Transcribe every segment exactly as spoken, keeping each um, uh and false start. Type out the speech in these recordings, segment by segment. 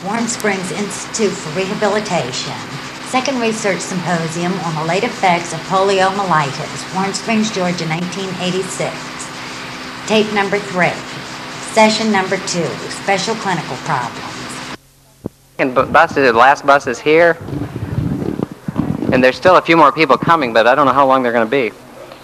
Warm Springs Institute for Rehabilitation. Second Research Symposium on the Late Effects of Poliomyelitis, Warm Springs, Georgia, nineteen eighty-six. Tape number three. Session number two, Special Clinical Problems. And bus, the last bus is here. And there's still a few more people coming, but I don't know how long they're going to be.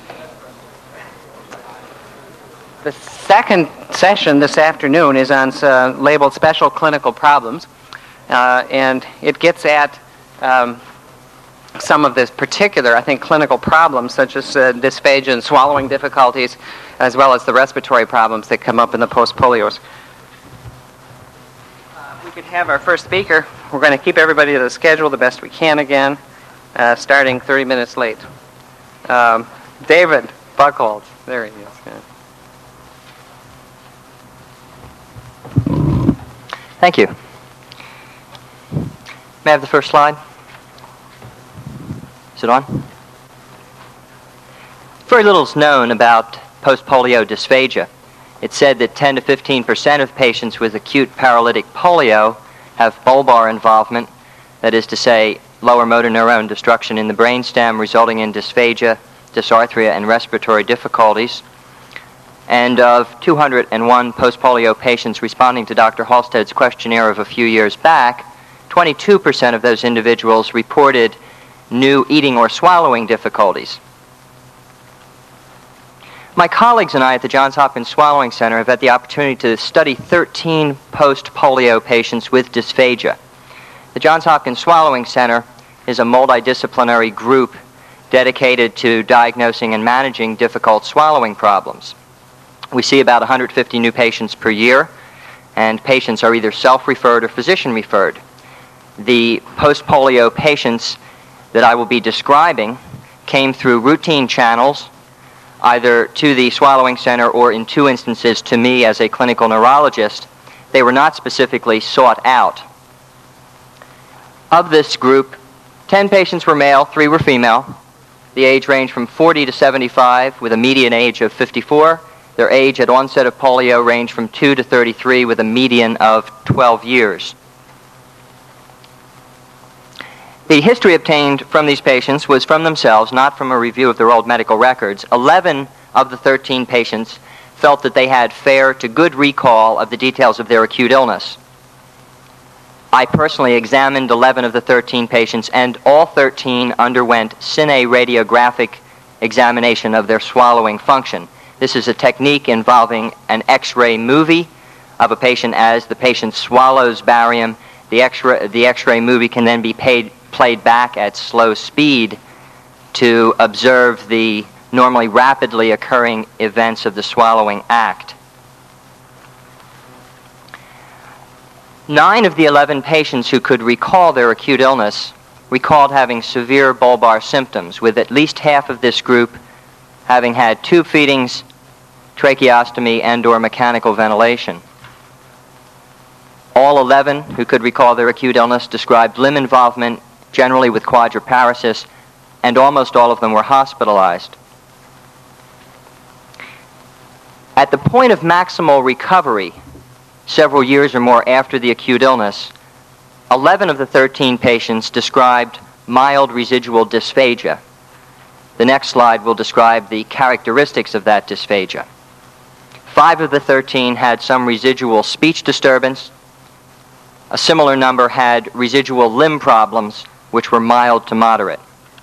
The second session this afternoon is on uh, labeled Special Clinical Problems, uh, and it gets at um, some of this particular, I think, clinical problems, such as uh, dysphagia and swallowing difficulties, as well as the respiratory problems that come up in the post-polios. Uh, we could have our first speaker. We're going to keep everybody to the schedule the best we can again, uh, starting thirty minutes late. Um, David Buchholz. There he is. Yeah. Thank you. May I have the first slide? Is it on? Very little is known about post-polio dysphagia. It's said that ten to fifteen percent of patients with acute paralytic polio have bulbar involvement, that is to say, lower motor neuron destruction in the brainstem resulting in dysphagia, dysarthria, and respiratory difficulties. And of two hundred one post-polio patients responding to Doctor Halstead's questionnaire of a few years back, twenty-two percent of those individuals reported new eating or swallowing difficulties. My colleagues and I at the Johns Hopkins Swallowing Center have had the opportunity to study thirteen post-polio patients with dysphagia. The Johns Hopkins Swallowing Center is a multidisciplinary group dedicated to diagnosing and managing difficult swallowing problems. We see about one hundred fifty new patients per year, and patients are either self-referred or physician-referred. The post-polio patients that I will be describing came through routine channels, either to the Swallowing Center or in two instances to me as a clinical neurologist. They were not specifically sought out. Of this group, ten patients were male, three were female. The age ranged from forty to seventy-five with a median age of fifty-four. Their age at onset of polio ranged from two to thirty-three with a median of twelve years. The history obtained from these patients was from themselves, not from a review of their old medical records. eleven of the thirteen patients felt that they had fair to good recall of the details of their acute illness. I personally examined eleven of the thirteen patients, and all thirteen underwent cine radiographic examination of their swallowing function. This is a technique involving an X-ray movie of a patient. As the patient swallows barium, the X-ray, the X-ray movie can then be paid, played back at slow speed to observe the normally rapidly occurring events of the swallowing act. Nine of the eleven patients who could recall their acute illness recalled having severe bulbar symptoms, with at least half of this group having had tube feedings, tracheostomy, and or mechanical ventilation. All eleven who could recall their acute illness described limb involvement, generally with quadriparesis, and almost all of them were hospitalized. At the point of maximal recovery, several years or more after the acute illness, eleven of the thirteen patients described mild residual dysphagia. The next slide will describe the characteristics of that dysphagia. Five of the thirteen had some residual speech disturbance. A similar number had residual limb problems, which were mild to moderate.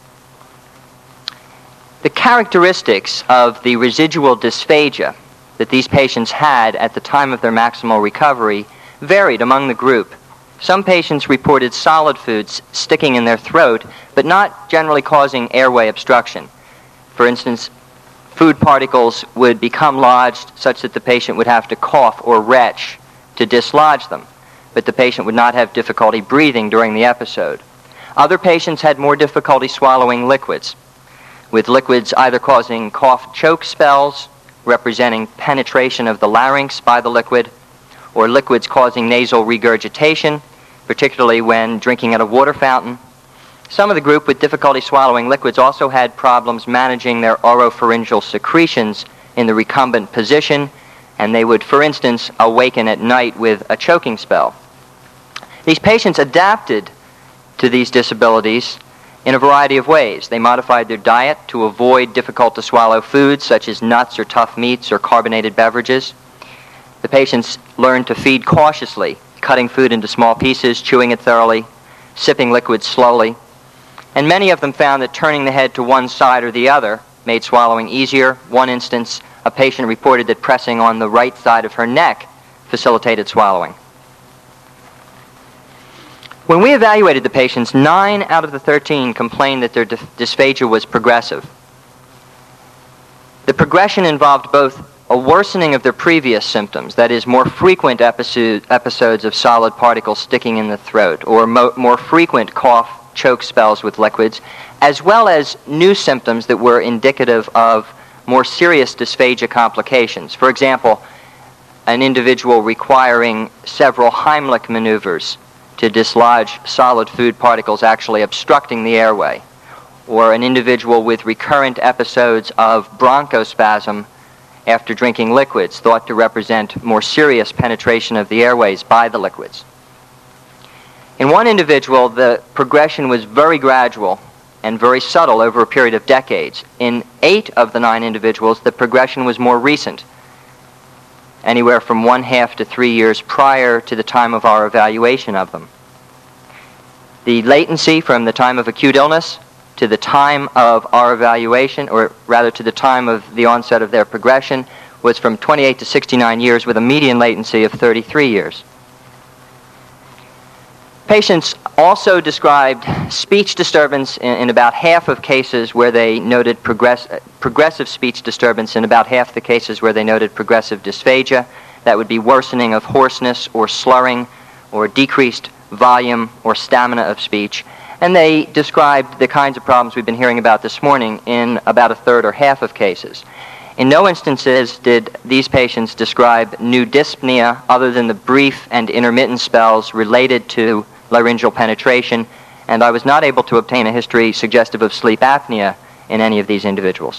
The characteristics of the residual dysphagia that these patients had at the time of their maximal recovery varied among the group. Some patients reported solid foods sticking in their throat, but not generally causing airway obstruction. For instance, food particles would become lodged such that the patient would have to cough or retch to dislodge them, but the patient would not have difficulty breathing during the episode. Other patients had more difficulty swallowing liquids, with liquids either causing cough choke spells, representing penetration of the larynx by the liquid, or liquids causing nasal regurgitation, particularly when drinking at a water fountain. Some of the group with difficulty swallowing liquids also had problems managing their oropharyngeal secretions in the recumbent position, and they would, for instance, awaken at night with a choking spell. These patients adapted to these disabilities in a variety of ways. They modified their diet to avoid difficult-to-swallow foods such as nuts or tough meats or carbonated beverages. The patients learned to feed cautiously, cutting food into small pieces, chewing it thoroughly, sipping liquids slowly. And many of them found that turning the head to one side or the other made swallowing easier. One instance, a patient reported that pressing on the right side of her neck facilitated swallowing. When we evaluated the patients, nine out of the thirteen complained that their dysphagia was progressive. The progression involved both a worsening of their previous symptoms, that is, more frequent episode, episodes of solid particles sticking in the throat, or mo more frequent cough, choke spells with liquids, as well as new symptoms that were indicative of more serious dysphagia complications. For example, an individual requiring several Heimlich maneuvers to dislodge solid food particles actually obstructing the airway, or an individual with recurrent episodes of bronchospasm after drinking liquids, thought to represent more serious penetration of the airways by the liquids. In one individual, the progression was very gradual and very subtle over a period of decades. In eight of the nine individuals, the progression was more recent, anywhere from one half to three years prior to the time of our evaluation of them. The latency from the time of acute illness to the time of our evaluation, or rather to the time of the onset of their progression, was from twenty-eight to sixty-nine years with a median latency of thirty-three years. Patients also described speech disturbance in, in about half of cases where they noted progress, progressive speech disturbance, in about half the cases where they noted progressive dysphagia. That would be worsening of hoarseness or slurring or decreased volume or stamina of speech. And they described the kinds of problems we've been hearing about this morning in about a third or half of cases. In no instances did these patients describe new dyspnea other than the brief and intermittent spells related to laryngeal penetration, and I was not able to obtain a history suggestive of sleep apnea in any of these individuals.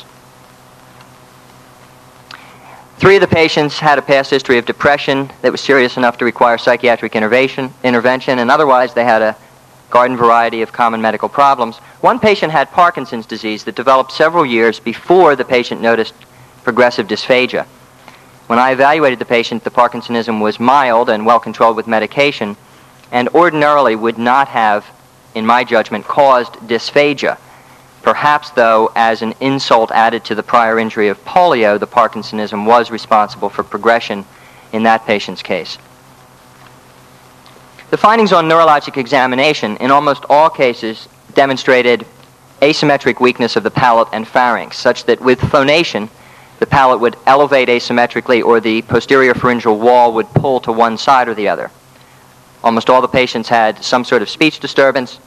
Three of the patients had a past history of depression that was serious enough to require psychiatric intervention, intervention, and otherwise they had a garden variety of common medical problems. One patient had Parkinson's disease that developed several years before the patient noticed progressive dysphagia. When I evaluated the patient, the Parkinsonism was mild and well controlled with medication, and ordinarily would not have, in my judgment, caused dysphagia. Perhaps, though, as an insult added to the prior injury of polio, the Parkinsonism was responsible for progression in that patient's case. The findings on neurologic examination in almost all cases demonstrated asymmetric weakness of the palate and pharynx, such that with phonation, the palate would elevate asymmetrically or the posterior pharyngeal wall would pull to one side or the other. Almost all the patients had some sort of speech disturbance.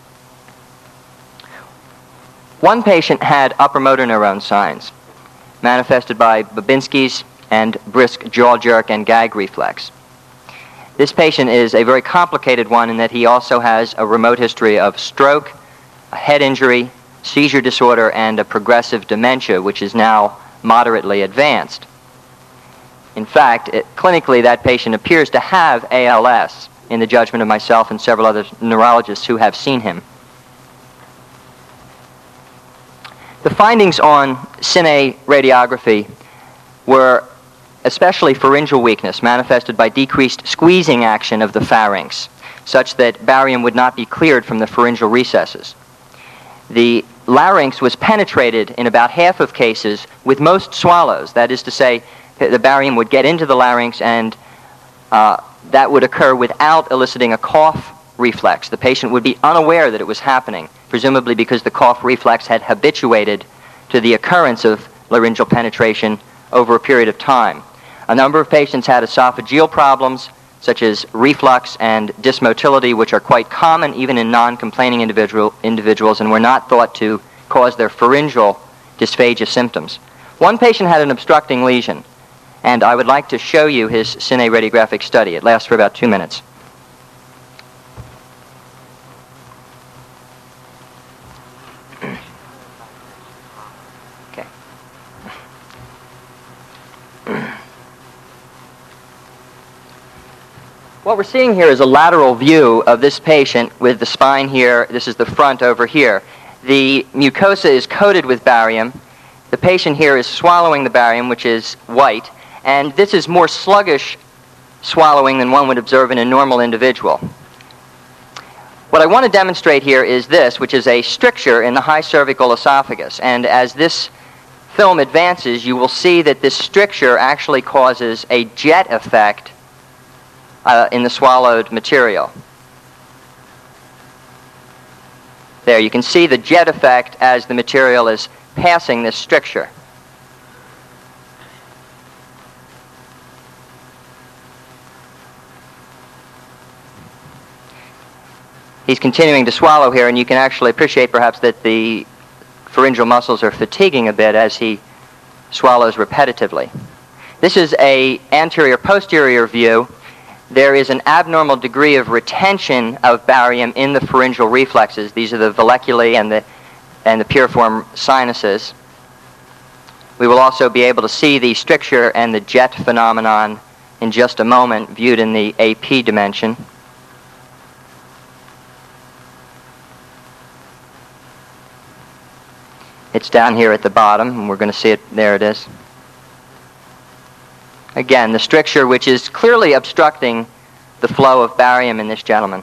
One patient had upper motor neuron signs, manifested by Babinski's and brisk jaw jerk and gag reflex. This patient is a very complicated one in that he also has a remote history of stroke, a head injury, seizure disorder, and a progressive dementia, which is now moderately advanced. In fact, it, clinically, that patient appears to have A L S, in the judgment of myself and several other neurologists who have seen him. The findings on cine radiography were especially pharyngeal weakness manifested by decreased squeezing action of the pharynx, such that barium would not be cleared from the pharyngeal recesses. The larynx was penetrated in about half of cases with most swallows. That is to say, the barium would get into the larynx, and uh, that would occur without eliciting a cough reflex. The patient would be unaware that it was happening, presumably because the cough reflex had habituated to the occurrence of laryngeal penetration over a period of time. A number of patients had esophageal problems, such as reflux and dysmotility, which are quite common even in non-complaining individual, individuals and were not thought to cause their pharyngeal dysphagia symptoms. One patient had an obstructing lesion, and I would like to show you his cine radiographic study. It lasts for about two minutes. Okay. What we're seeing here is a lateral view of this patient with the spine here. This is the front over here. The mucosa is coated with barium. The patient here is swallowing the barium, which is white, and this is more sluggish swallowing than one would observe in a normal individual. What I want to demonstrate here is this, which is a stricture in the high cervical esophagus, and as this film advances, you will see that this stricture actually causes a jet effect uh, in the swallowed material. There, you can see the jet effect as the material is passing this stricture. He's continuing to swallow here, and you can actually appreciate perhaps that the pharyngeal muscles are fatiguing a bit as he swallows repetitively. This is an anterior-posterior view. There is an abnormal degree of retention of barium in the pharyngeal reflexes. These are the valleculae and the, and the piriform sinuses. We will also be able to see the stricture and the jet phenomenon in just a moment, viewed in the A P dimension. It's down here at the bottom, and we're going to see it. There it is. Again, the stricture, which is clearly obstructing the flow of barium in this gentleman.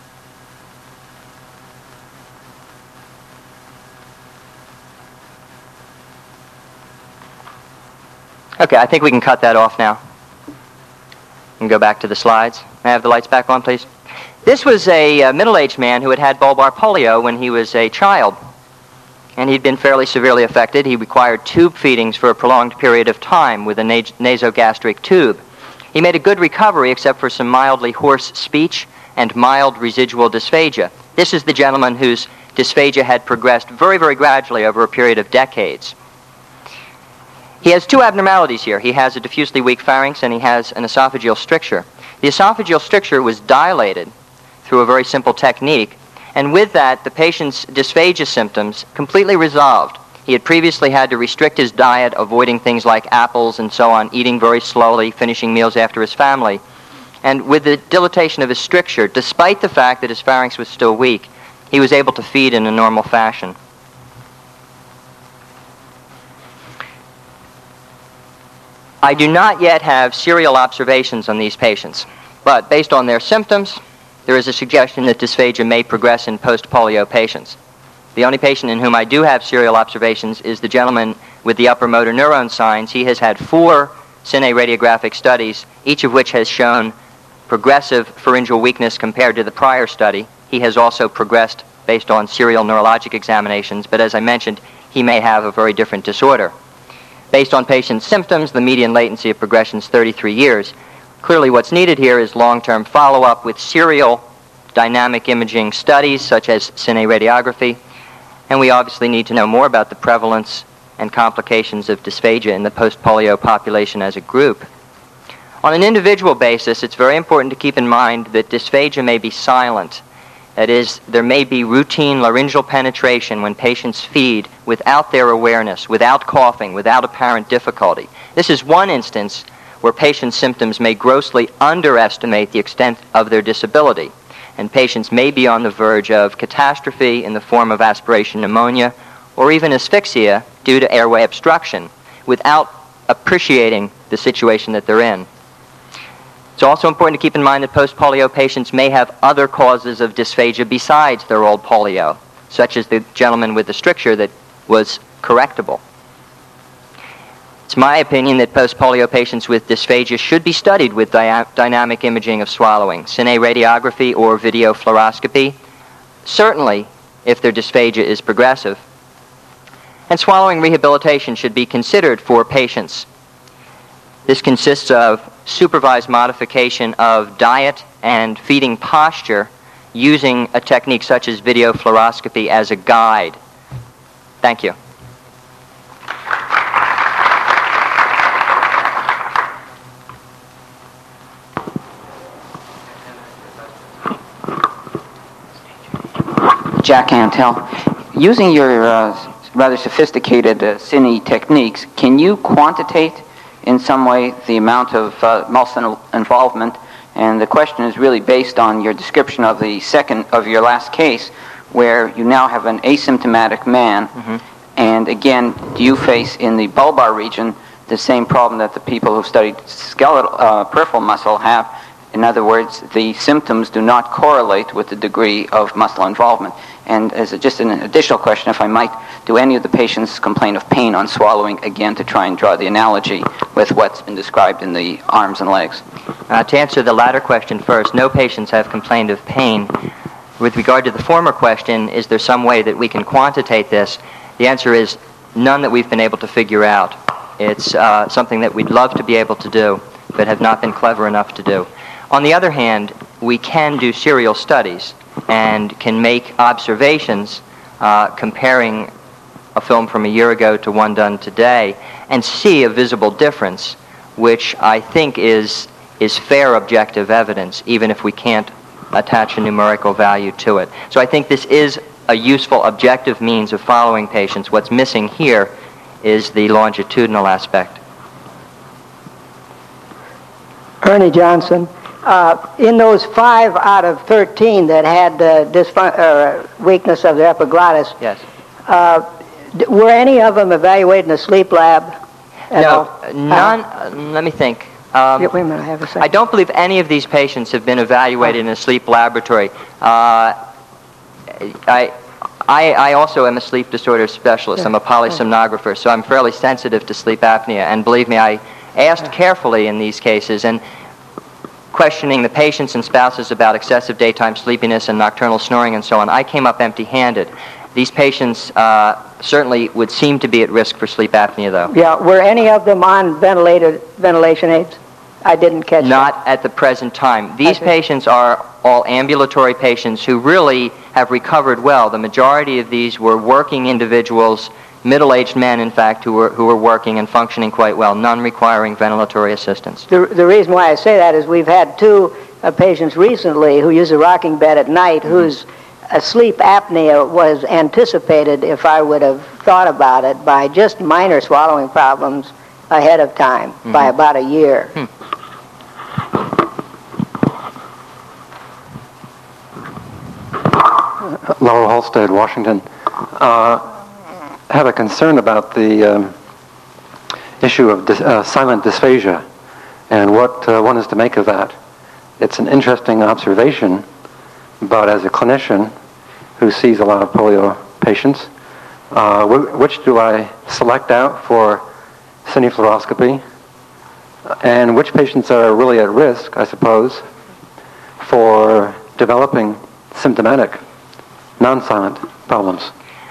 Okay, I think we can cut that off now and go back to the slides. May I have the lights back on, please? This was a uh, middle-aged man who had had bulbar polio when he was a child, and he'd been fairly severely affected. He required tube feedings for a prolonged period of time with a nas nasogastric tube. He made a good recovery except for some mildly hoarse speech and mild residual dysphagia. This is the gentleman whose dysphagia had progressed very, very gradually over a period of decades. He has two abnormalities here. He has a diffusely weak pharynx and he has an esophageal stricture. The esophageal stricture was dilated through a very simple technique, and with that, the patient's dysphagia symptoms completely resolved. He had previously had to restrict his diet, avoiding things like apples and so on, eating very slowly, finishing meals after his family. And with the dilatation of his stricture, despite the fact that his pharynx was still weak, he was able to feed in a normal fashion. I do not yet have serial observations on these patients, but based on their symptoms, there is a suggestion that dysphagia may progress in post-polio patients. The only patient in whom I do have serial observations is the gentleman with the upper motor neuron signs. He has had four cine radiographic studies, each of which has shown progressive pharyngeal weakness compared to the prior study. He has also progressed based on serial neurologic examinations, but as I mentioned, he may have a very different disorder. Based on patient's symptoms, the median latency of progression is thirty-three years. Clearly what's needed here is long-term follow-up with serial dynamic imaging studies such as cine radiography, and we obviously need to know more about the prevalence and complications of dysphagia in the post-polio population as a group. On an individual basis, it's very important to keep in mind that dysphagia may be silent. That is, there may be routine laryngeal penetration when patients feed without their awareness, without coughing, without apparent difficulty. This is one instance where patients' symptoms may grossly underestimate the extent of their disability, and patients may be on the verge of catastrophe in the form of aspiration pneumonia or even asphyxia due to airway obstruction without appreciating the situation that they're in. It's also important to keep in mind that post-polio patients may have other causes of dysphagia besides their old polio, such as the gentleman with the stricture that was correctable. It's my opinion that post-polio patients with dysphagia should be studied with dia dynamic imaging of swallowing, cine radiography or video fluoroscopy, certainly if their dysphagia is progressive. And swallowing rehabilitation should be considered for patients. This consists of supervised modification of diet and feeding posture using a technique such as video fluoroscopy as a guide. Thank you. Jack Antel. Using your uh, rather sophisticated uh, cine techniques, can you quantitate in some way the amount of uh, muscle involvement And the question is really based on your description of the second of your last case, where you now have an asymptomatic man. Mm-hmm. And again, do you face in the bulbar region the same problem that the people who studied skeletal uh, peripheral muscle have? In other words, the symptoms do not correlate with the degree of muscle involvement. And as a, just an additional question, if I might, do any of the patients complain of pain on swallowing, again, to try and draw the analogy with what's been described in the arms and legs? Uh, to answer the latter question first, no patients have complained of pain. With regard to the former question, is there some way that we can quantitate this? The answer is none that we've been able to figure out. It's uh, something that we'd love to be able to do, but have not been clever enough to do. On the other hand, we can do serial studies and can make observations uh, comparing a film from a year ago to one done today and see a visible difference, which I think is, is fair objective evidence, even if we can't attach a numerical value to it. So I think this is a useful objective means of following patients. What's missing here is the longitudinal aspect. Ernie Johnson. Uh, in those five out of thirteen that had uh, dysfun- uh, weakness of the epiglottis, yes. uh, d- were any of them evaluated in a sleep lab at no, all? none. Uh, let me think. Um, yeah, wait a minute, I have a second. I don't believe any of these patients have been evaluated in a sleep laboratory. Uh, I, I, I also am a sleep disorder specialist. I'm a polysomnographer, so I'm fairly sensitive to sleep apnea. And believe me, I asked carefully in these cases, and questioning the patients and spouses about excessive daytime sleepiness and nocturnal snoring and so on, I came up empty-handed. These patients uh, certainly would seem to be at risk for sleep apnea, though. Yeah, were any of them on ventilated ventilation aids? I didn't catch Not that. at the present time. These patients are all ambulatory patients who really have recovered well. The majority of these were working individuals, middle-aged men, in fact, who were who were working and functioning quite well, none requiring ventilatory assistance. The, the reason why I say that is we've had two uh, patients recently who use a rocking bed at night mm-hmm. whose uh, sleep apnea was anticipated, if I would have thought about it, by just minor swallowing problems ahead of time, mm-hmm. by about a year. Hmm. Laurel Halstead, Washington. Uh, have a concern about the um, issue of dis- uh, silent dysphagia and what uh, one is to make of that. It's an interesting observation, but as a clinician who sees a lot of polio patients, uh, wh- which do I select out for cine fluoroscopy, and which patients are really at risk, I suppose, for developing symptomatic non-silent problems?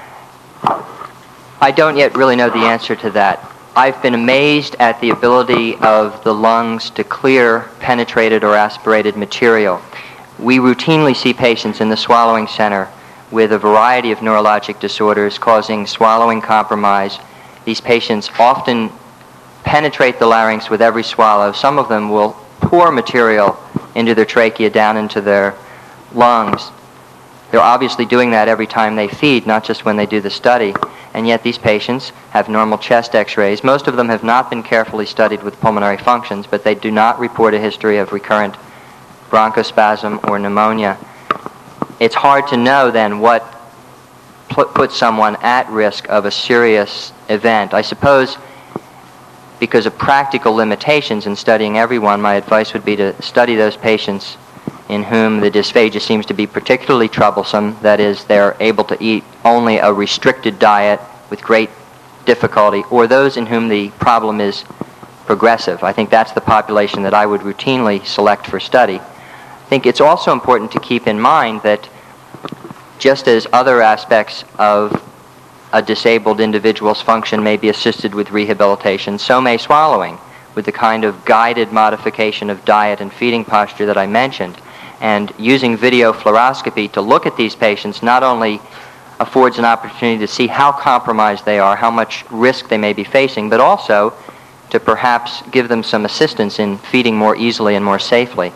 I don't yet really know the answer to that. I've been amazed at the ability of the lungs to clear penetrated or aspirated material. We routinely see patients in the swallowing center with a variety of neurologic disorders causing swallowing compromise. These patients often penetrate the larynx with every swallow. Some of them will pour material into their trachea down into their lungs. They're obviously doing that every time they feed, not just when they do the study. And yet these patients have normal chest x-rays. Most of them have not been carefully studied with pulmonary functions, but they do not report a history of recurrent bronchospasm or pneumonia. It's hard to know then what put, puts someone at risk of a serious event. I suppose because of practical limitations in studying everyone, my advice would be to study those patients in whom the dysphagia seems to be particularly troublesome. That is, they're able to eat only a restricted diet with great difficulty, or those in whom the problem is progressive. I think that's the population that I would routinely select for study. I think it's also important to keep in mind that just as other aspects of a disabled individual's function may be assisted with rehabilitation, so may swallowing, with the kind of guided modification of diet and feeding posture that I mentioned. And using video fluoroscopy to look at these patients not only affords an opportunity to see how compromised they are, how much risk they may be facing, but also to perhaps give them some assistance in feeding more easily and more safely.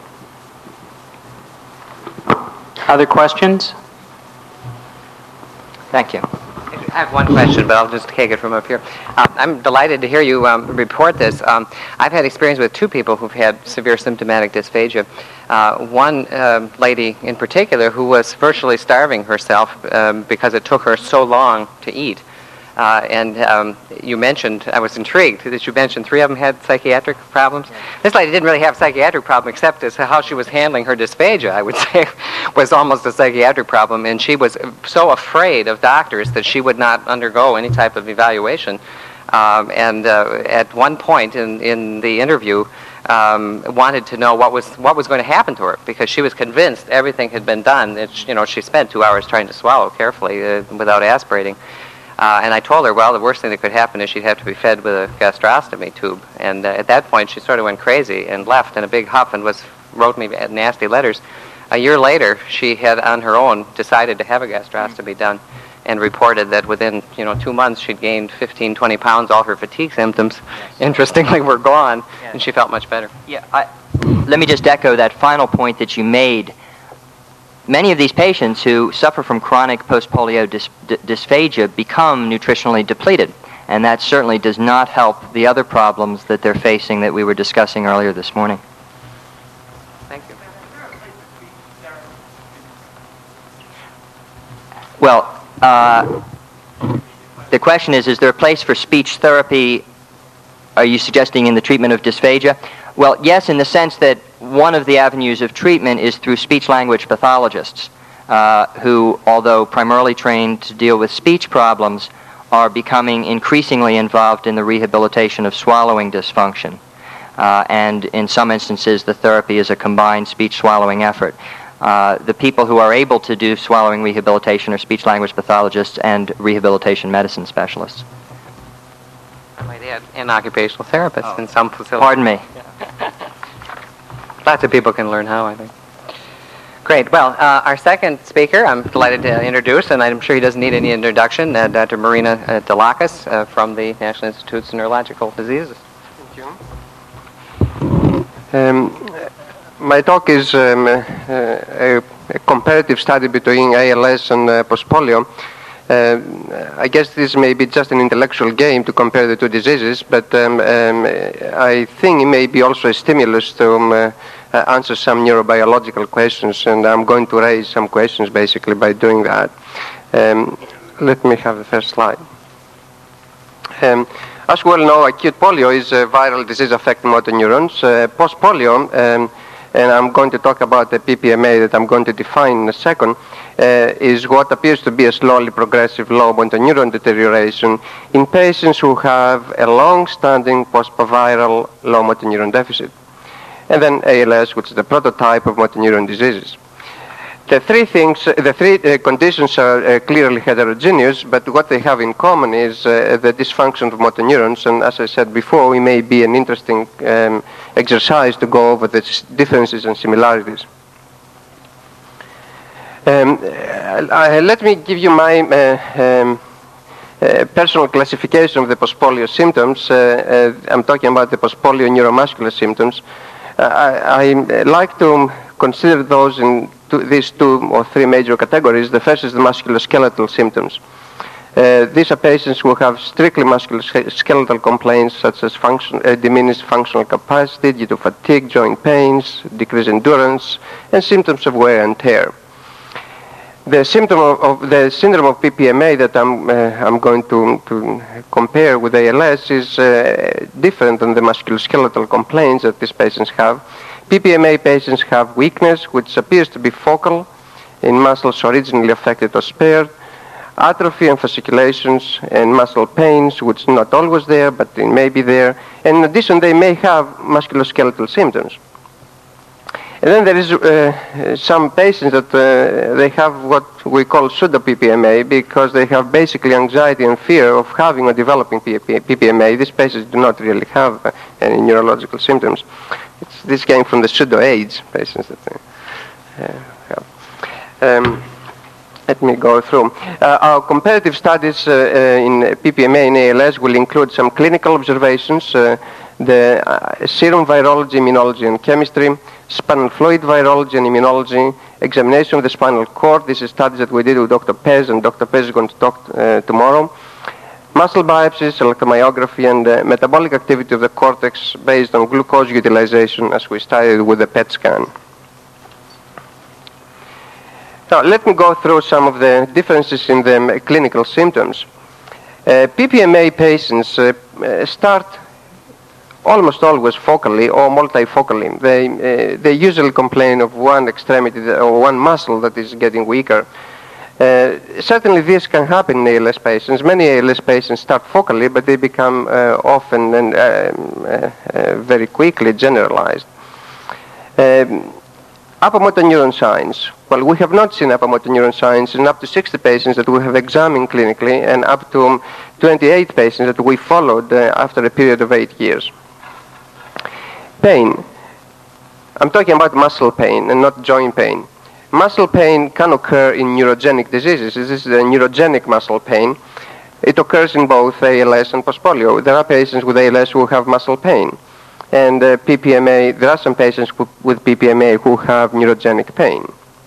Other questions? Thank you. I have one question, but I'll just take it from up here. Uh, I'm delighted to hear you um, report this. Um, I've had experience with two people who've had severe symptomatic dysphagia. Uh, one um, lady in particular who was virtually starving herself um, because it took her so long to eat. Uh, and um, you mentioned, I was intrigued that you mentioned three of them had psychiatric problems. This lady didn't really have a psychiatric problem, except as how she was handling her dysphagia, I would say, was almost a psychiatric problem. And she was so afraid of doctors that she would not undergo any type of evaluation. Um, and uh, at one point in, in the interview, um, wanted to know what was what was going to happen to her, because she was convinced everything had been done. It, you know, she spent two hours trying to swallow carefully uh, without aspirating. Uh, and I told her, well, the worst thing that could happen is she'd have to be fed with a gastrostomy tube. And uh, at that point, she sort of went crazy and left in a big huff and was wrote me nasty letters. A year later, she had, on her own, decided to have a gastrostomy done and reported that within, you know, two months, she'd gained fifteen, twenty pounds. All her fatigue symptoms, yes, interestingly, were gone, yes, and she felt much better. Yeah, I, let me just echo that final point that you made. Many of these patients who suffer from chronic post-polio dys dysphagia become nutritionally depleted, and that certainly does not help the other problems that they're facing that we were discussing earlier this morning. Thank you. Well, uh, the question is, is there a place for speech therapy, are you suggesting, in the treatment of dysphagia? Well, yes, in the sense that one of the avenues of treatment is through speech-language pathologists, uh, who, although primarily trained to deal with speech problems, are becoming increasingly involved in the rehabilitation of swallowing dysfunction. Uh, and in some instances, the therapy is a combined speech-swallowing effort. Uh, the people who are able to do swallowing rehabilitation are speech-language pathologists and rehabilitation medicine specialists. I might add, and occupational therapists oh. in some facilities. Pardon me. Lots of people can learn how, I think. Great. Well, uh, our second speaker, I'm delighted to introduce, and I'm sure he doesn't need any introduction, uh, Doctor Marina uh, Dellakis uh, from the National Institutes of Neurological Diseases. Thank you. Um, my talk is um, uh, a, a comparative study between A L S and uh, post-polio. Uh, I guess this may be just an intellectual game to compare the two diseases, but um, um, I think it may be also a stimulus to um, uh, answer some neurobiological questions, and I'm going to raise some questions basically by doing that. Um, let me have the first slide. Um, as we all know, acute polio is a viral disease affecting motor neurons. Uh, Post-polio, um, and I'm going to talk about the P P M A that I'm going to define in a second, uh, is what appears to be a slowly progressive low motor neuron deterioration in patients who have a long-standing post-viral low motor neuron deficit. And then A L S, which is the prototype of motor neuron diseases. The three things, the three uh, conditions are uh, clearly heterogeneous, but what they have in common is uh, the dysfunction of motor neurons. And as I said before, it may be an interesting um, exercise to go over the differences and similarities. Um, I, let me give you my uh, um, uh, personal classification of the post-polio symptoms. Uh, uh, I'm talking about the post-polio neuromuscular symptoms. Uh, I, I like to consider those in two, these two or three major categories. The first is the musculoskeletal symptoms. Uh, these are patients who have strictly musculoskeletal complaints such as function, uh, diminished functional capacity due to fatigue, joint pains, decreased endurance, and symptoms of wear and tear. The symptom of, of the syndrome of P P M A that I'm, uh, I'm going to, to compare with A L S is uh, different than the musculoskeletal complaints that these patients have. P P M A patients have weakness, which appears to be focal in muscles originally affected or spared, atrophy and fasciculations and muscle pains, which are not always there, but they may be there. And in addition, they may have musculoskeletal symptoms. And then there is uh, some patients that uh, they have what we call pseudo-P P M A because they have basically anxiety and fear of having or developing P P M A. These patients do not really have uh, any neurological symptoms. It's, this came from the pseudo-AIDS patients that they uh, have. Um, let me go through. Uh, our comparative studies uh, uh, in P P M A and A L S will include some clinical observations. Uh, the uh, serum virology, immunology, and chemistry, spinal fluid virology and immunology, examination of the spinal cord. This is studies that we did with Doctor Pez, and Doctor Pez is going to talk uh, tomorrow. Muscle biopsies, electromyography, and uh, metabolic activity of the cortex based on glucose utilization, as we studied with the P E T scan. Now, let me go through some of the differences in the clinical symptoms. Uh, P P M A patients uh, uh, start almost always focally or multifocally. They, uh, they usually complain of one extremity or one muscle that is getting weaker. Uh, certainly this can happen in A L S patients. Many A L S patients start focally, but they become uh, often and uh, uh, uh, very quickly generalized. Um, Apomotor neuron signs. Well, we have not seen apomotor neuron signs in up to sixty patients that we have examined clinically and up to twenty-eight patients that we followed uh, after a period of eight years. Pain. I'm talking about muscle pain and not joint pain. Muscle pain can occur in neurogenic diseases. This is a neurogenic muscle pain. It occurs in both A L S and postpolio. There are patients with A L S who have muscle pain. And uh, P P M A, there are some patients who, with P P M A who have neurogenic pain.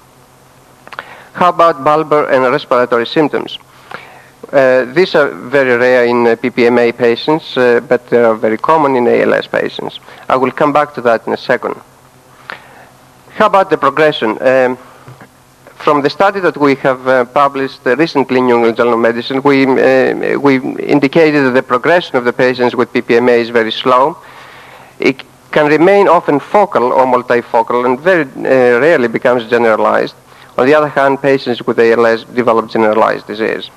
How about bulbar and respiratory symptoms? Uh, these are very rare in uh, P P M A patients, uh, but they are very common in A L S patients. I will come back to that in a second. How about the progression? Um, from the study that we have uh, published uh, recently in New England Journal of Medicine, we, uh, we indicated that the progression of the patients with P P M A is very slow. It can remain often focal or multifocal and very uh, rarely becomes generalized. On the other hand, patients with A L S develop generalized disease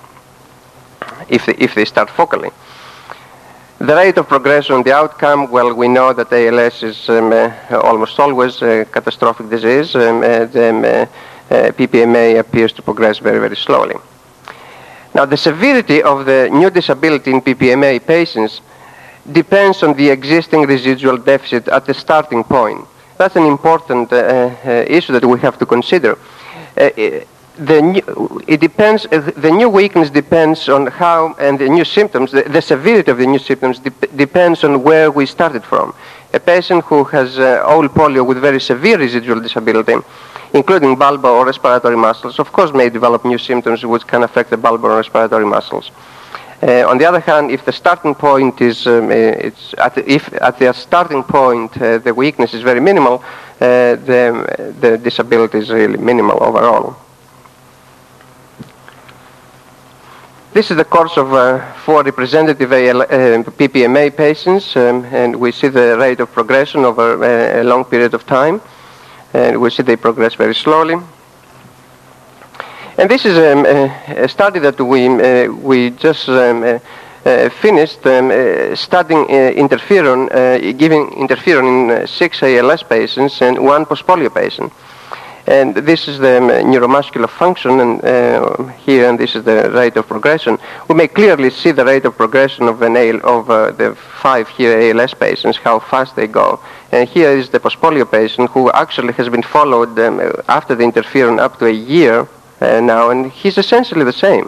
if they, if they start focally. The rate of progression, the outcome, well, we know that A L S is um, uh, almost always a catastrophic disease. Um, uh, the, um, uh, P P M A appears to progress very, very slowly. Now, the severity of the new disability in P P M A patients depends on the existing residual deficit at the starting point. That's an important uh, uh, issue that we have to consider. Uh, the new, it depends, uh, the new weakness depends on how, and the new symptoms, the, the severity of the new symptoms de depends on where we started from. A patient who has uh, old polio with very severe residual disability, including bulbar or respiratory muscles, of course may develop new symptoms which can affect the bulbar or respiratory muscles. Uh, on the other hand, if the starting point is, um, uh, it's at the, if at the starting point uh, the weakness is very minimal, uh, the, the disability is really minimal overall. This is the course of uh, four representative A L, uh, P P M A patients, um, and we see the rate of progression over a, a long period of time, and we see they progress very slowly. And this is um, a, a study that we, uh, we just um, uh, uh, finished um, uh, studying uh, interferon, uh, giving interferon in uh, six A L S patients and one postpolio patient. And this is the um, neuromuscular function, and uh, here, and this is the rate of progression. We may clearly see the rate of progression of, an A L, of uh, the five here A L S patients, how fast they go. And here is the postpolio patient who actually has been followed um, after the interferon up to a year uh, now, and he's essentially the same.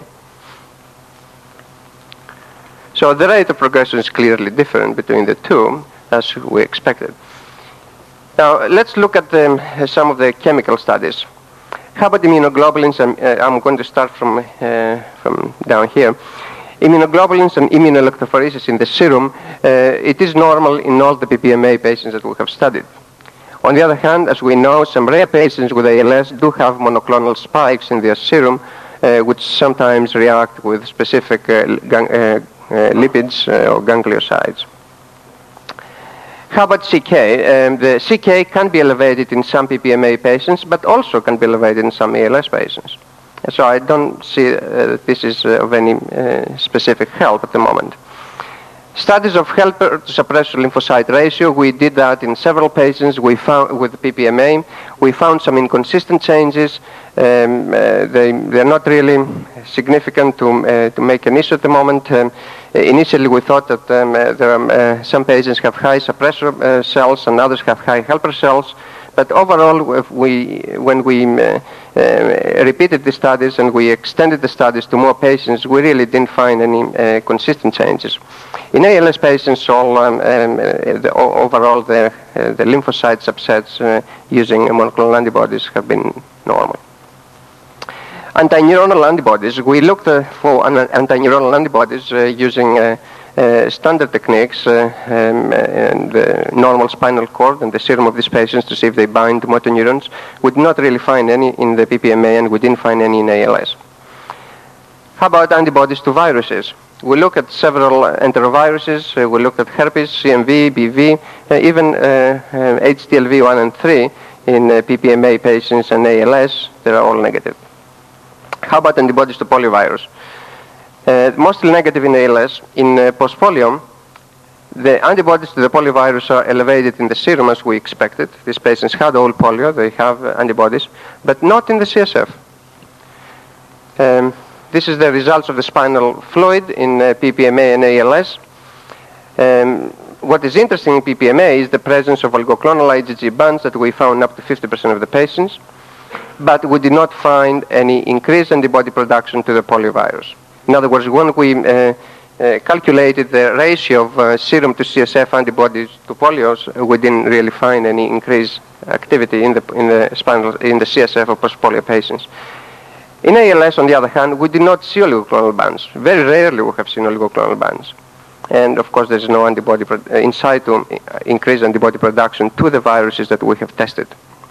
So the rate of progression is clearly different between the two, as we expected. Now, let's look at um, some of the chemical studies. How about immunoglobulins? I'm, uh, I'm going to start from, uh, from down here. Immunoglobulins and immunoelectrophoresis in the serum, uh, it is normal in all the P P M A patients that we have studied. On the other hand, as we know, some rare patients with A L S do have monoclonal spikes in their serum, uh, which sometimes react with specific uh, gang uh, uh, lipids uh, or gangliosides. How about C K? Um, the C K can be elevated in some P P M A patients, but also can be elevated in some A L S patients. So I don't see uh, that this is uh, of any uh, specific help at the moment. Studies of helper to suppressor lymphocyte ratio, we did that in several patients we found with P P M A. We found some inconsistent changes. Um, uh, they, they're not really significant to, uh, to make an issue at the moment. Um, initially we thought that um, uh, there are, uh, some patients have high suppressor uh, cells and others have high helper cells. But overall, if we, when we uh, uh, repeated the studies and we extended the studies to more patients, we really didn't find any uh, consistent changes. In A L S patients, all, um, um, uh, the, overall the, uh, the lymphocyte subsets uh, using monoclonal antibodies have been normal. Antineuronal antibodies, we looked uh, for an antineuronal antibodies uh, using uh, uh, standard techniques uh, um, and the normal spinal cord and the serum of these patients to see if they bind to motor neurons. We did not really find any in the P P M A, and we didn't find any in A L S. How about antibodies to viruses? We look at several enteroviruses. Uh, we look at herpes, C M V, B V, uh, even uh, uh, H T L V one and three in uh, P P M A patients and A L S. They are all negative. How about antibodies to poliovirus? Uh, mostly negative in A L S. In uh, postpolio, the antibodies to the poliovirus are elevated in the serum as we expected. These patients had all polio, they have uh, antibodies, but not in the C S F. Um, this is the results of the spinal fluid in uh, P P M A and A L S. Um, what is interesting in P P M A is the presence of oligoclonal I G G bands that we found up to fifty percent of the patients, but we did not find any increased antibody production to the poliovirus. In other words, when we uh, uh, calculated the ratio of uh, serum to C S F antibodies to polios, uh, we didn't really find any increased activity in the in the spinal in the C S F of post-polio patients. In A L S, on the other hand, we did not see oligoclonal bands. Very rarely we have seen oligoclonal bands, and of course, there is no antibody pro- uh, in situ uh, increased antibody production to the viruses that we have tested.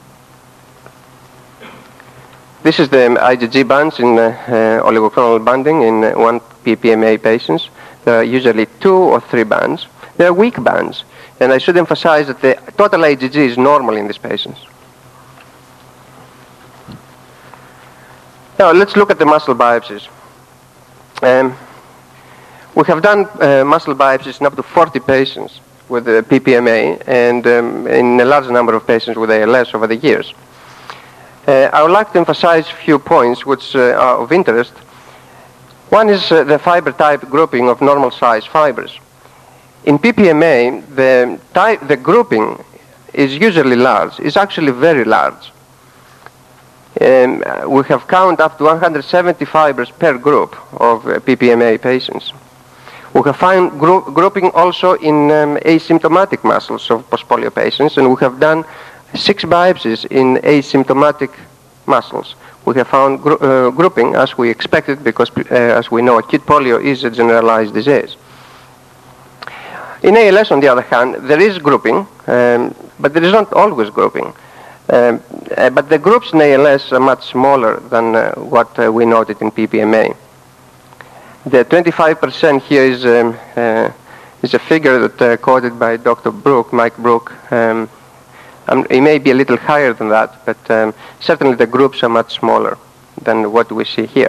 This is the I G G bands in uh, uh, oligoclonal banding in uh, one P P M A patients. There are usually two or three bands. They are weak bands, and I should emphasize that the total I G G is normal in these patients. Now let's look at the muscle biopsies. Um, we have done uh, muscle biopsies in up to forty patients with uh, P P M A and um, in a large number of patients with A L S over the years. Uh, I would like to emphasize a few points which uh, are of interest. One is uh, the fiber type grouping of normal size fibers. In P P M A, the, type, the grouping is usually large. It's actually very large. Um, we have count up to one hundred seventy fibers per group of uh, P P M A patients. We have found gro- grouping also in um, asymptomatic muscles of postpolio patients, and we have done six biopsies in asymptomatic muscles. We have found gro- uh, grouping as we expected because, uh, as we know, acute polio is a generalized disease. In A L S, on the other hand, there is grouping, um, but there is not always grouping. Um, uh, but the groups in A L S are much smaller than uh, what uh, we noted in P P M A. The twenty-five percent here is, um, uh, is a figure that uh, quoted by Doctor Brook, Mike Brook. Um, Um, it may be a little higher than that, but um, certainly the groups are much smaller than what we see here.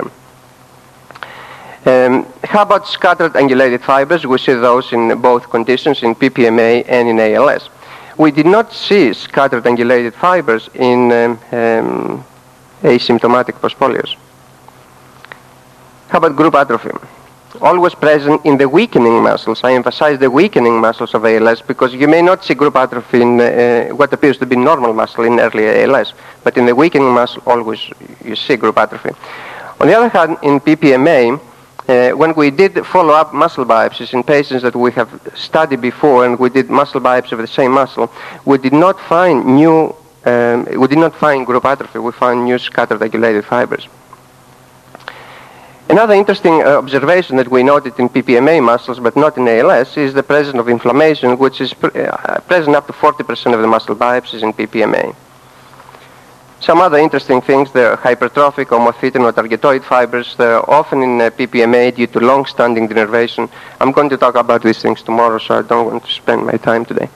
Um, how about scattered angulated fibers? We see those in both conditions, in P P M A and in A L S. We did not see scattered angulated fibers in um, um, asymptomatic postpolios. How about group atrophy? Always present in the weakening muscles. I emphasize the weakening muscles of A L S because you may not see group atrophy in uh, what appears to be normal muscle in early A L S, but in the weakening muscle always you see group atrophy. On the other hand, in P P M A, uh, when we did follow-up muscle biopsies in patients that we have studied before and we did muscle biopsy of the same muscle, we did not find new, um, we did not find group atrophy, we found new scattered angulated fibers. Another interesting uh, observation that we noted in P P M A muscles but not in A L S is the presence of inflammation, which is pre- uh, present up to forty percent of the muscle biopsies in P P M A. Some other interesting things, there are hypertrophic homophytin or targetoid fibers. They're often in uh, P P M A due to long-standing denervation. I'm going to talk about these things tomorrow, so I don't want to spend my time today.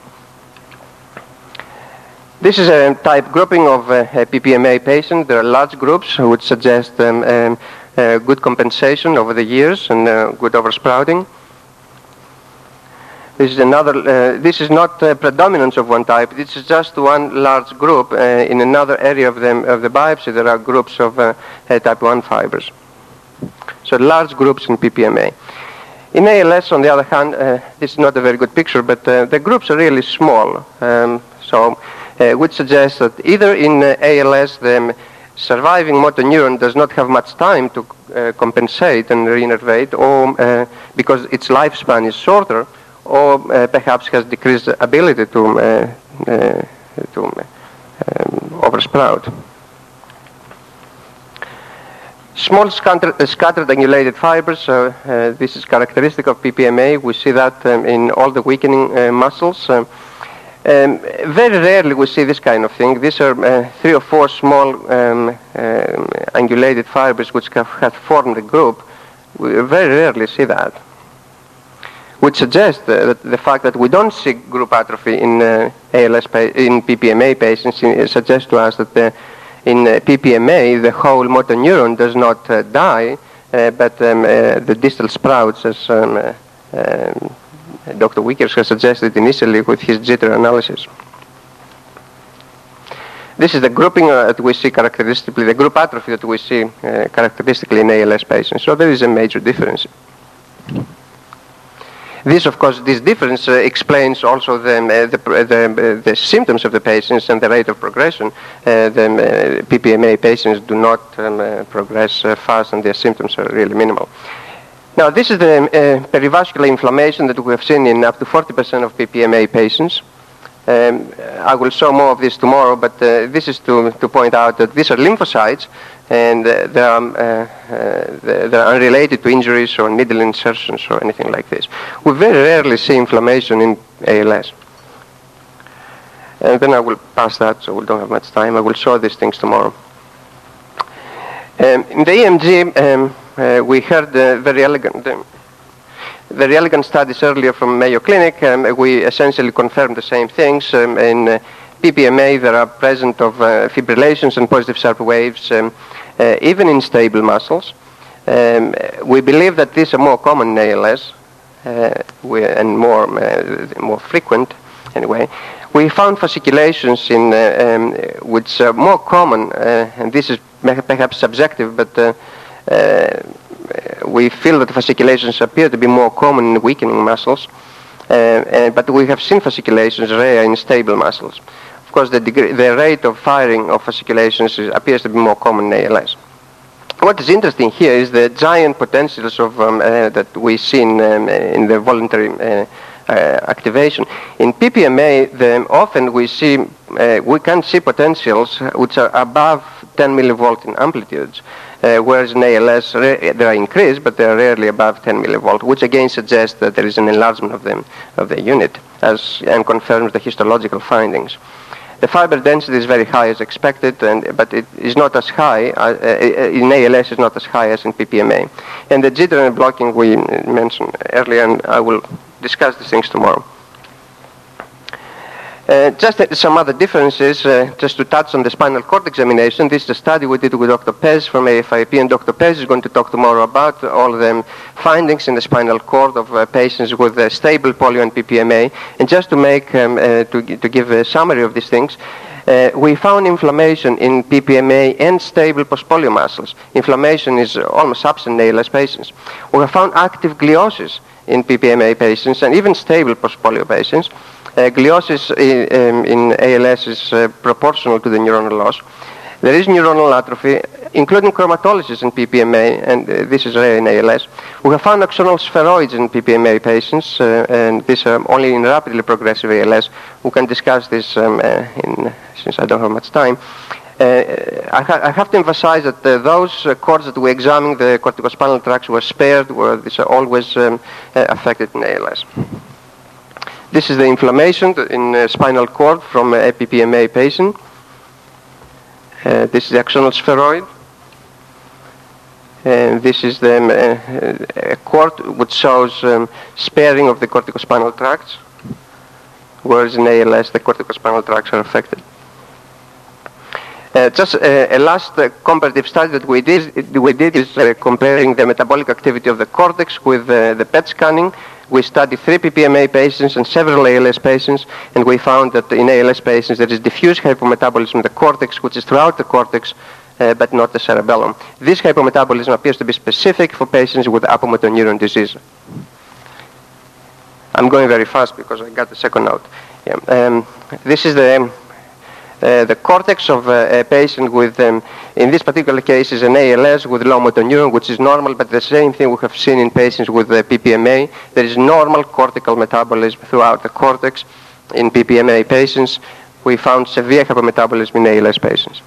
This is a type grouping of uh, a P P M A patient. There are large groups which suggest um, um, uh, good compensation over the years and uh, good oversprouting. This is another. Uh, this is not a predominance of one type. This is just one large group. Uh, in another area of the of the biopsy, there are groups of uh, uh, type one fibers. So large groups in P P M A. In A L S, on the other hand, uh, this is not a very good picture, but uh, the groups are really small. Um, so. Uh, which suggests that either in uh, A L S the um, surviving motor neuron does not have much time to uh, compensate and reinnervate, or uh, because its lifespan is shorter, or uh, perhaps has decreased ability to, uh, uh, to um, oversprout. Small scattered, uh, scattered angulated fibers, uh, uh, this is characteristic of P P M A. We see that um, in all the weakening uh, muscles. Um, um, very rarely we see this kind of thing. These are uh, three or four small um, um, angulated fibers which have, have formed a group. We very rarely see that, which suggests uh, that the fact that we don't see group atrophy in uh, A L S in P P M A patients uh, suggests to us that the in uh, P P M A, the whole motor neuron does not uh, die, uh, but um, uh, the distal sprouts, as um, uh, um, Doctor Wickers has suggested initially with his jitter analysis. This is the grouping uh, that we see characteristically, the group atrophy that we see uh, characteristically in A L S patients. So there is a major difference. This, of course, this difference uh, explains also the, uh, the, the, the symptoms of the patients and the rate of progression. Uh, the uh, P P M A patients do not um, uh, progress uh, fast, and their symptoms are really minimal. Now, this is the uh, perivascular inflammation that we have seen in up to forty percent of P P M A patients. Um, I will show more of this tomorrow, but uh, this is to, to point out that these are lymphocytes, and uh, they, are, uh, uh, they are unrelated to injuries or needle insertions or anything like this. We very rarely see inflammation in A L S. And then I will pass that, so we don't have much time. I will show these things tomorrow. Um, in the E M G, um, uh, we heard uh, very elegant... Um, Very elegant studies earlier from Mayo Clinic. Um, we essentially confirmed the same things. Um, in uh, P P M A, there are present of uh, fibrillations and positive sharp waves, um, uh, even in stable muscles. Um, we believe that these are more common in A L S uh, we, and more uh, more frequent. Anyway, we found fasciculations in uh, um, which are more common, uh, and this is perhaps subjective, but. Uh, uh, We feel that fasciculations appear to be more common in weakening muscles, uh, uh, but we have seen fasciculations rare in stable muscles. Of course, the, degree, the rate of firing of fasciculations is, appears to be more common in A L S. What is interesting here is the giant potentials of, um, uh, that we see in, um, in the voluntary uh, uh, activation. In P P M A, the, often we see uh, we can see potentials which are above ten millivolt in amplitudes. Uh, whereas in A L S they are increased, but they are rarely above ten millivolt, which again suggests that there is an enlargement of the, of the unit, as and confirms the histological findings. The fiber density is very high as expected, and, but it is not as high, uh, uh, in A L S is not as high as in P P M A. And the jitter and blocking we mentioned earlier, and I will discuss these things tomorrow. Uh, just uh, some other differences, uh, just to touch on the spinal cord examination. This is a study we did with Doctor Pez from A F I P, and Doctor Pez is going to talk tomorrow about all the findings in the spinal cord of uh, patients with uh, stable polio and P P M A. And just to make, um, uh, to, to give a summary of these things, uh, we found inflammation in P P M A and stable postpolio muscles. Inflammation is almost absent in A L S patients. We have found active gliosis in P P M A patients and even stable postpolio patients. Uh, gliosis in, um, in A L S is uh, proportional to the neuronal loss. There is neuronal atrophy, including chromatolysis in P P M A, and uh, this is rare in A L S. We have found axonal spheroids in P P M A patients, uh, and these are only in rapidly progressive A L S. We can discuss this um, uh, in, since I don't have much time. Uh, I, ha I have to emphasize that uh, those uh, cords that we examined, the corticospinal tracts, were spared, where these are always um, uh, affected in A L S. This is the inflammation in uh, spinal cord from a P P M A patient. Uh, this is the axonal spheroid. And this is the um, uh, a cord which shows um, sparing of the corticospinal tracts, whereas in A L S the corticospinal tracts are affected. Uh, just uh, a last uh, comparative study that we did, we did is uh, comparing the metabolic activity of the cortex with uh, the P E T scanning. We studied three P P M A patients and several A L S patients, and we found that in A L S patients there is diffuse hypometabolism in the cortex, which is throughout the cortex, uh, but not the cerebellum. This hypometabolism appears to be specific for patients with apomotor neuron disease. I'm going very fast because I got the second note. Yeah. Um, this is the um, Uh, the cortex of uh, a patient with, um, in this particular case, is an A L S with low motor neuron, which is normal, but the same thing we have seen in patients with uh, P P M A. There is normal cortical metabolism throughout the cortex in P P M A patients. We found severe hypometabolism in A L S patients.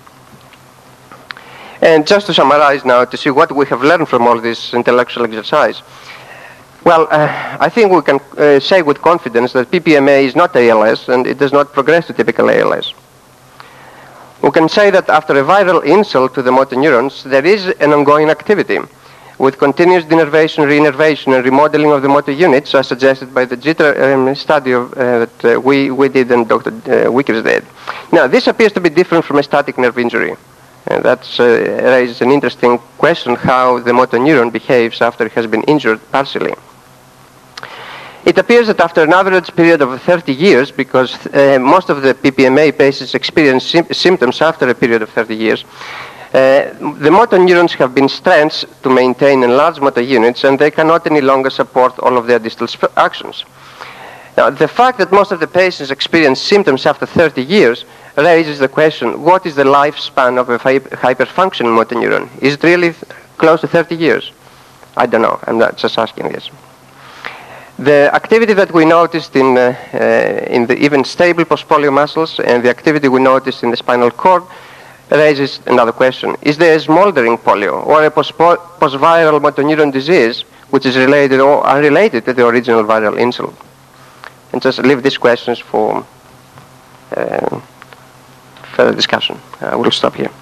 And just to summarize now, to see what we have learned from all this intellectual exercise. Well, uh, I think we can uh, say with confidence that P P M A is not A L S, and it does not progress to typical A L S. We can say that after a viral insult to the motor neurons, there is an ongoing activity with continuous denervation, reinnervation, and remodeling of the motor units, as suggested by the JITTER um, study of, uh, that uh, we, we did and Doctor Uh, Wickers did. Now, this appears to be different from a static nerve injury. And that uh, raises an interesting question, how the motor neuron behaves after it has been injured partially. It appears that after an average period of thirty years, because uh, most of the P P M A patients experience sim symptoms after a period of thirty years, uh, the motor neurons have been strengthened to maintain enlarged motor units, and they cannot any longer support all of their distal actions. Now, the fact that most of the patients experience symptoms after thirty years raises the question, what is the lifespan of a hyperfunctioning motor neuron? Is it really close to thirty years? I don't know. I'm not just asking this. The activity that we noticed in, uh, uh, in the even stable postpolio muscles and the activity we noticed in the spinal cord raises another question. Is there a smoldering polio or a post-viral motor neuron disease which is related or unrelated to the original viral insult? And just leave these questions for uh, further discussion. I will stop here.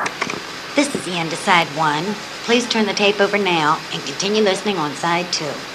This is the end of side one. Please turn the tape over now and continue listening on side two.